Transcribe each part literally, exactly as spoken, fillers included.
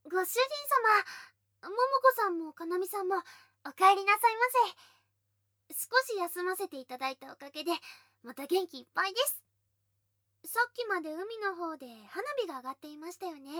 ご主人様、桃子さんもかなみさんもお帰りなさいませ。少し休ませていただいたおかげでまた元気いっぱいです。さっきまで海の方で花火が上がっていましたよね。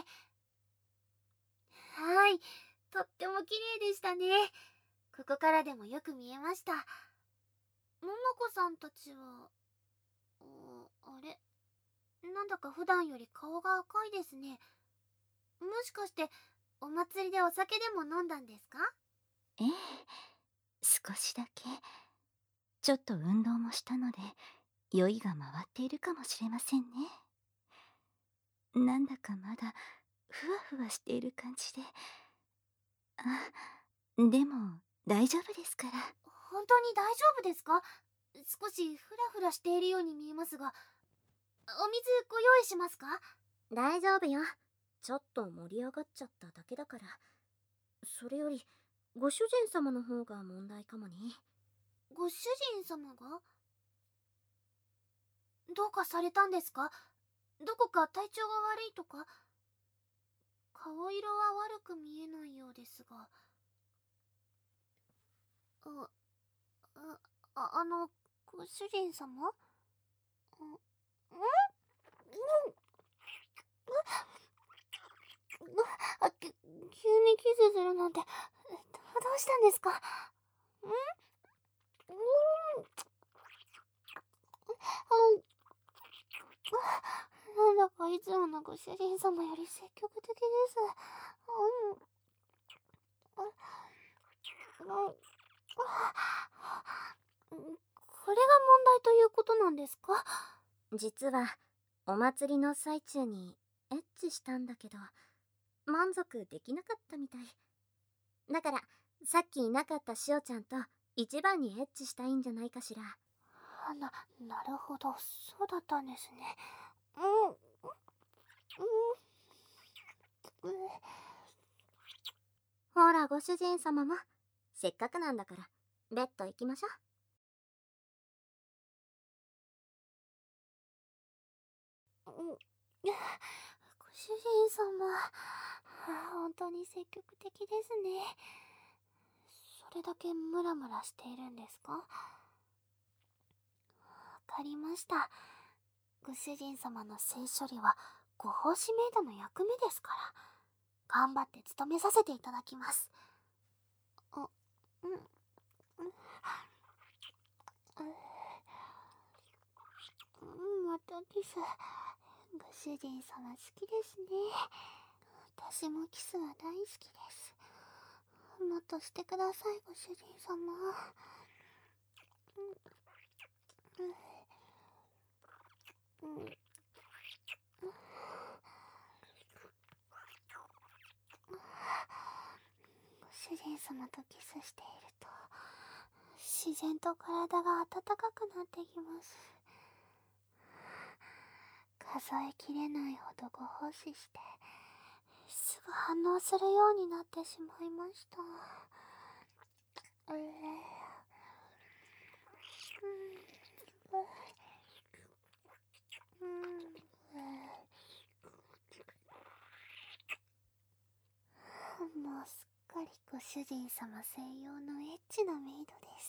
はい、とっても綺麗でしたね。ここからでもよく見えました。桃子さんたちは、あれ、なんだか普段より顔が赤いですね。もしかしてお祭りでお酒でも飲んだんですか？ ええ、少しだけ。ちょっと運動もしたので、酔いが回っているかもしれませんね。なんだかまだ、ふわふわしている感じで。あ、でも、大丈夫ですから。 本当に大丈夫ですか？少しフラフラしているように見えますが、お水ご用意しますか？ 大丈夫よ。ちょっと盛り上がっちゃっただけだから。それより、ご主人様の方が問題かもね。 ご主人様が？どうかされたんですか？どこか体調が悪いとか？顔色は悪く見えないようですが。あ、あ、ああの、ご主人様？んんあ、き急にキスするなんて、どうしたんですか？んなんだかいつものご主人様より積極的です。うん。うん。これが問題ということなんですか？ 実は、お祭りの最中にエッチしたんだけど、満足できなかったみたい。だから、さっきいなかったしおちゃんと一番にエッチしたいんじゃないかしら。 な、なるほど、そうだったんですね。うん。うん。うん。 ほら、ご主人様も。せっかくなんだから、ベッド行きましょう。 ご主人様、本当に積極的ですね。それだけムラムラしているんですか？わかりました。ご主人様の性処理はご奉仕メイドの役目ですから、頑張って務めさせていただきます。あ、うん、うん、うん、またキス。ご主人様好きですね。私もキスは大好きです。もっとしてください、ご主人様。うん、うん、ご主人様とキスしていると自然と体が温かくなってきます。数えきれないほどご奉仕してすぐ反応するようになってしまいました。えー、うん、うん、もうすっかりご主人様専用のエッチなメイドです。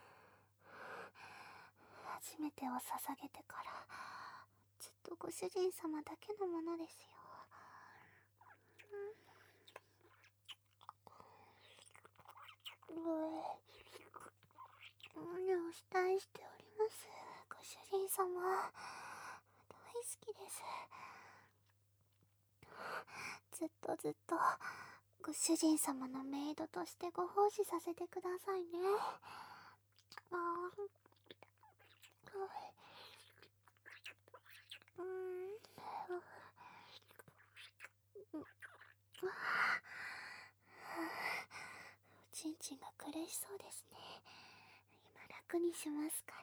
初めてを捧げてからずっとご主人様だけのものですよ。うん、お慕いしております、ご主人様。大好きです。ずっとずっとご主人様のメイドとしてご奉仕させてくださいね。あー、うん、おちんちんが苦しそうですね。今楽にしますから。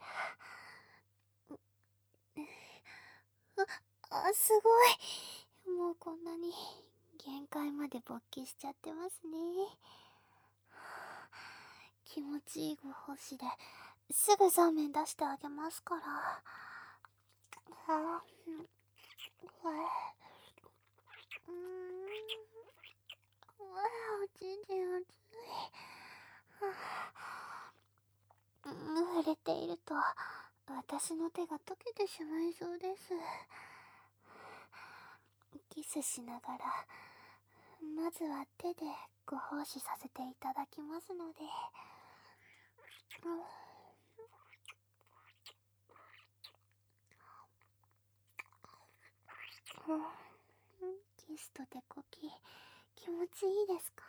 あ、あ、すごい。もうこんなに限界まで勃起しちゃってますね。気持ちいいご奉仕ですぐそうめん出してあげますから。あ、うん、うん、 おちんちん熱い。触れていると私の手が溶けてしまいそうです。キスしながらまずは手でご奉仕させていただきますので。キスと手こき気持ちいいですか？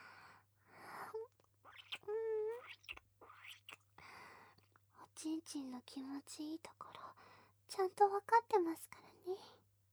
おちんちんの気持ちいいところちゃんと分かってますからね。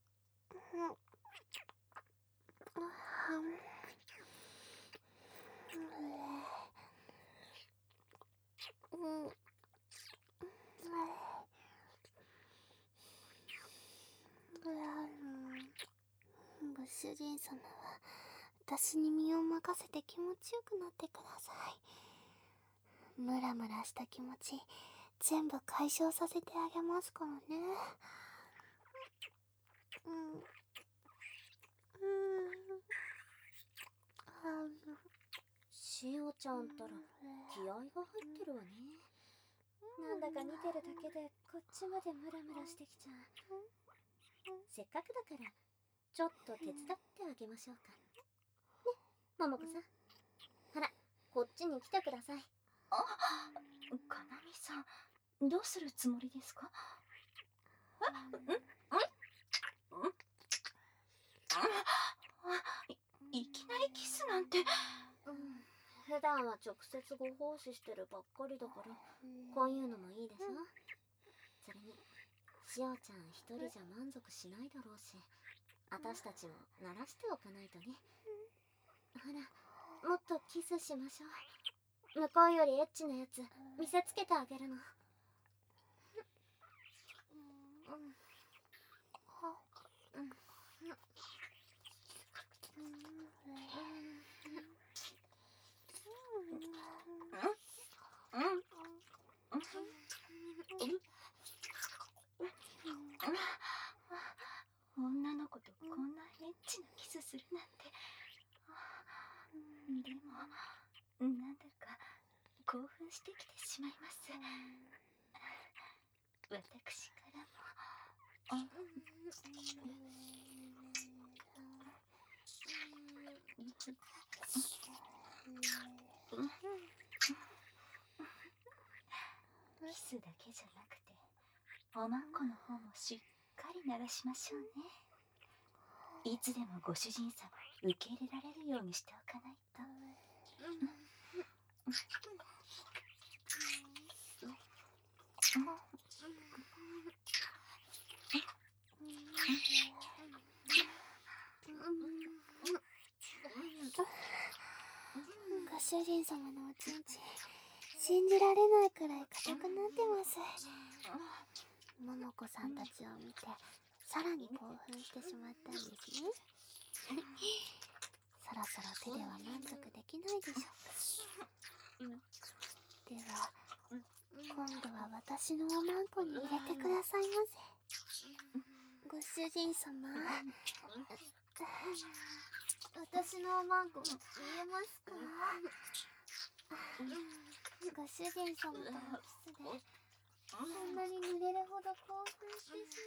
ご主人様は私に身を任せて気持ちよくなってください。ムラムラした気持ち全部解消させてあげますからね。うんうんしおちゃんったら気合が入ってるわね。なんだか見てるだけでこっちまでムラムラしてきちゃう。せっかくだからちょっと手伝ってあげましょうかね、ももこさん。ほら、こっちに来てください。 あ、かなみさん、どうするつもりですか？い、いきなりキスなんて。 うん、普段は直接ご奉仕してるばっかりだからこういうのもいいでしょ。それにしおちゃん一人じゃ満足しないだろうし、私たちも慣らしておかないとね。ほら、もっとキスしましょう。向こうよりエッチなやつ見せつけてあげるの。 女の子とこんなエッチなキスするなんて。でもなんだか興奮してきてしまいます。私からも。キスだけじゃなくておまんこの方もしっかり鳴らしましょうね。いつでもご主人様受け入れられるようにしておかないと。 ご主人様のおちんちん信じられないくらい硬くなってます。ももこさんたちを見てさらに興奮してしまったんですね。そろそろ手では満足できないでしょうか。では今度は私のおまんこに入れてくださいませ。ご主人様、私のおまんこ見えますか？ご主人様とのキスでこんなに濡れるほど興奮してし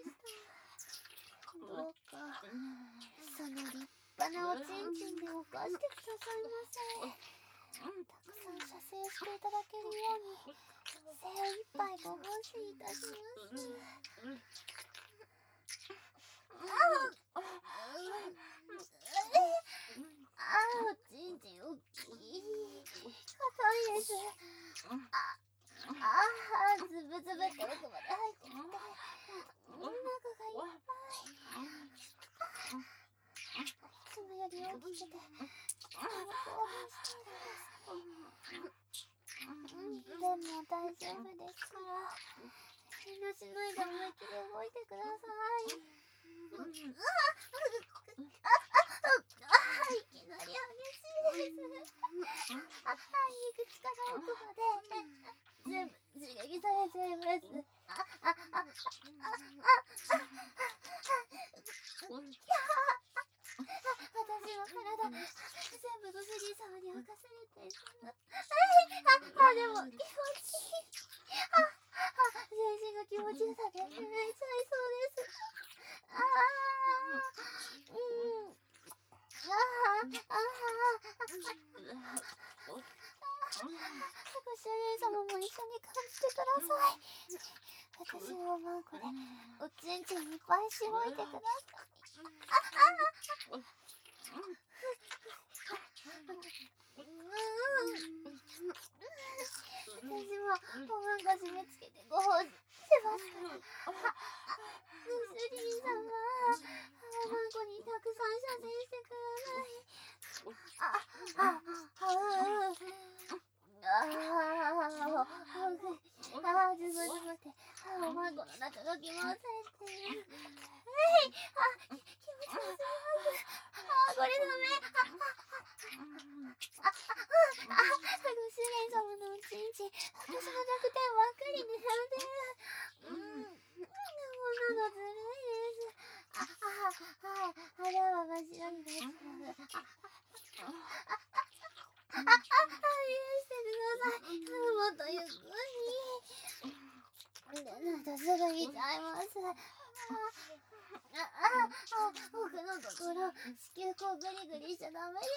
まいました。どうかその立派なおちんちんで犯してくださいませ。たくさん射精していただけるように精一杯ご奉仕いたします。ああ、おちんちんおっきい。硬いです。ああ、ズブズブって奥まで入ってきてお腹がいっぱい。いつもより大きくて興奮しているんです。でも大丈夫ですから遠慮しないで思いっきり動いてください。いきなり激しいです。あ、入り口から奥まで全部刺激されちゃいます。あ、あ、あ、あ、あ、あ、私はの体、全部ご主人様に任されてる。あ、あ、でも気持ちいい。あ、あ、全身が気持ちよさで震えちゃいそうです。ああ、うん。ああ、ああ。ご主人様も一緒に感じてください。私のおまんこでおちんちんいっぱいしごいてください。ああ、私もおまんこ締め付けてご奉仕しますから。ご主人様、おまんこにたくさん射精してください。あ、あ、あ、あ、ああ、ああ、ずぶずぶって、あ、おまんこの中が気持ち悪いってる。はい、あ、気持ちよすぎます。あ、これダメ。あ、あ、あ、あ、あ、あ、ご主人様のおちんちん、私の弱点ばっかり狙ってる。うん、でもなのずるいです。あ、あ、はい、肌は真っ白になった。あ、あ、あ、あ、許してください。もっとゆっくり。でないとすぐ言っちゃいます。あ、あ、あ、僕のところ、子宮口グリグリしちゃダメです。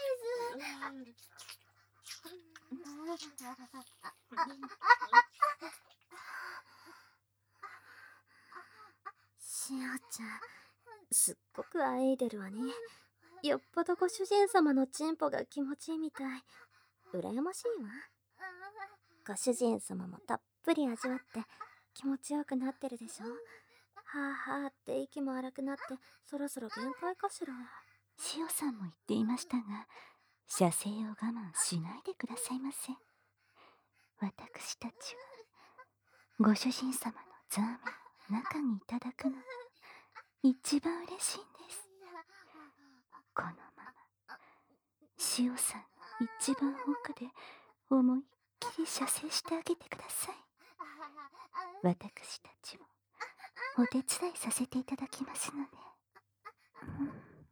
しおちゃん、すっごくあえいでるわね。よっぽどご主人様のチンポが気持ちいいみたい。羨ましいわ。ご主人様もたっぷり味わって気持ちよくなってるでしょ。はあはあって息も荒くなってそろそろ限界かしら。 しおさんも言っていましたが、射精を我慢しないでくださいませ。私たちはご主人様のザーメンを中にいただくのが一番嬉しいんです。このまましおさんの一番奥で思いっきり射精してあげてください。私たちもお手伝いさせていただきますので。うん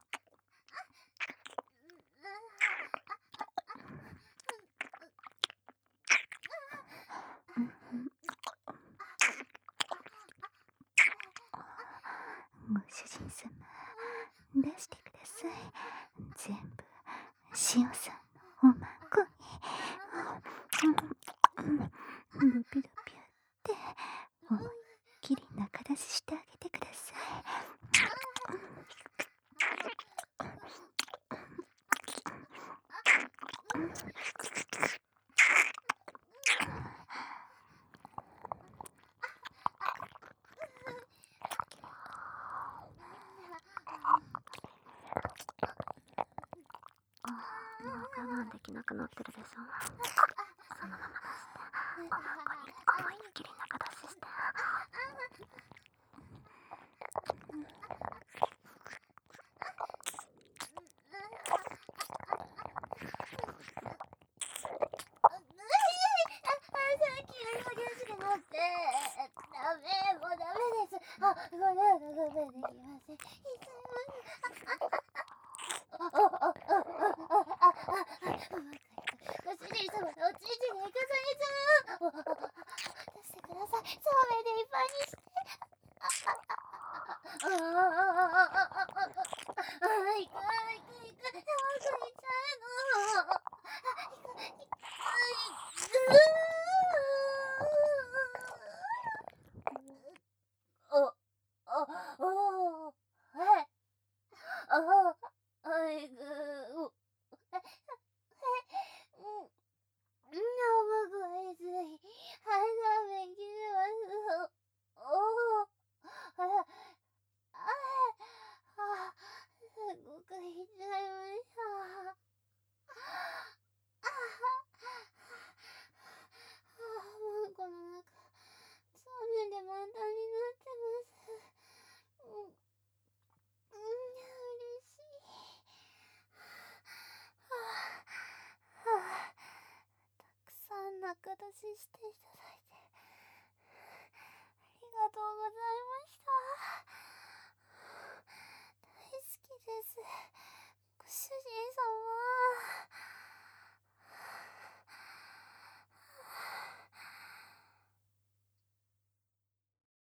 ご主人様、出してください。全部しおさんのおまんこにドピドピやって思いっきり中出ししてあげてください。 もう我慢できなくなってるでしょ。そのまま出しておまんこに思いっきり中出しして。 あ、ごめん、ごめん、できません。あ、あ、あ、あ、あ、あ、あ、ご主人様のおちんちんに行かされちゃう。出してください。そうめんでいっぱいにして。あ、あ、あ、あ、あ、あ、あ、あ、あ、あ、いく、いく、いく、なんかいっちゃうの。いく、いく、いく。あ、あ、あ、はい。あ、あ、いく、え、え、うん。生声ずい、鼻めきれます。おお、あら、ああ、すごくいっちゃいました。ああ、もうこの中、そうめんで満タンになってます。うん、うん、嬉しい。はあ、はあ、たくさん中出ししていただいてありがとうございました。大好きです。